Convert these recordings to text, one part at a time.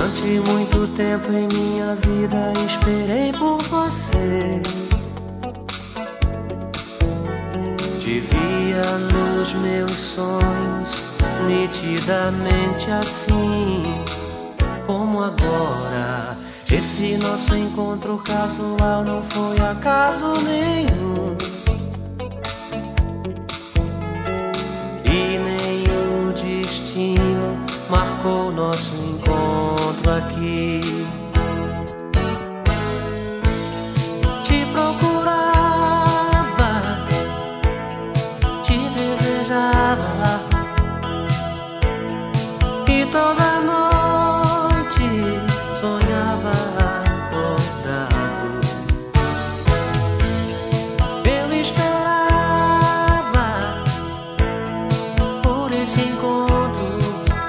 Durante muito tempo em minha vida esperei por você. Te via nos meus sonhos, nitidamente assim como agora. Esse nosso encontro casual não foi acaso nenhum, e nem o destino marcou nosso encontro aqui. Te procurava, te desejava, e toda noite sonhava acordado. Eu esperava por esse encontro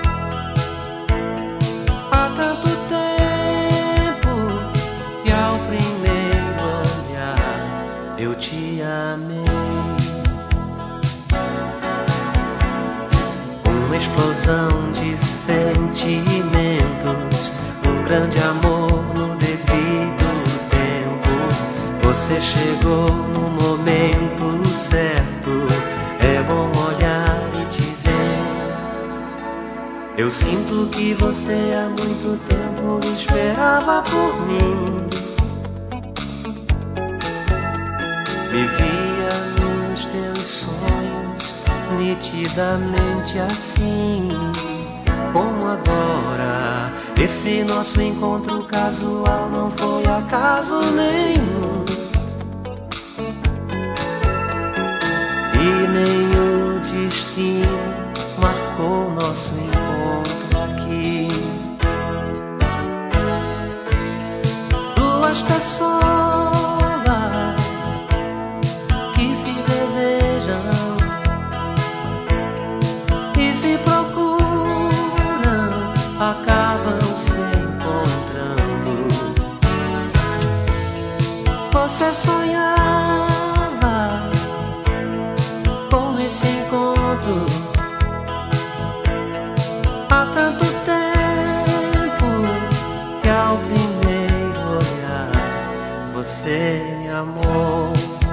há tanto tempo, que ao primeiro olhar eu te amei. Uma explosão de sentimentos, um grande amor no devido tempo. Você chegou no momento certo, é bom olhar e te ver. Eu sinto que você há muito tempo esperava por mim. Me via nos teus sonhos, nitidamente assim como agora. Esse nosso encontro casual não foi acaso nenhum, e nem o destino marcou nosso encontro aqui. Duas pessoas que se desejam e se procuram, acabam se encontrando. Você sonhava com esse encontro há tanto tempo, que ao primeiro olhar você me amou.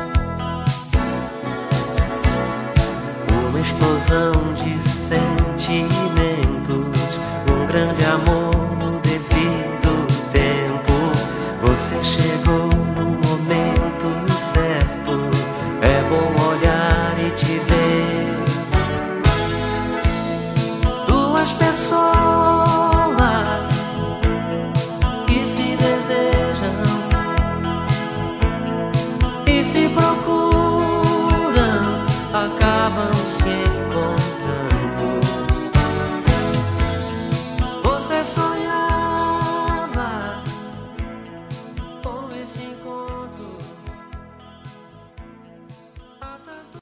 Uma explosão de sentimentos, um grande amor no devido tempo. Você chegou no momento certo, é bom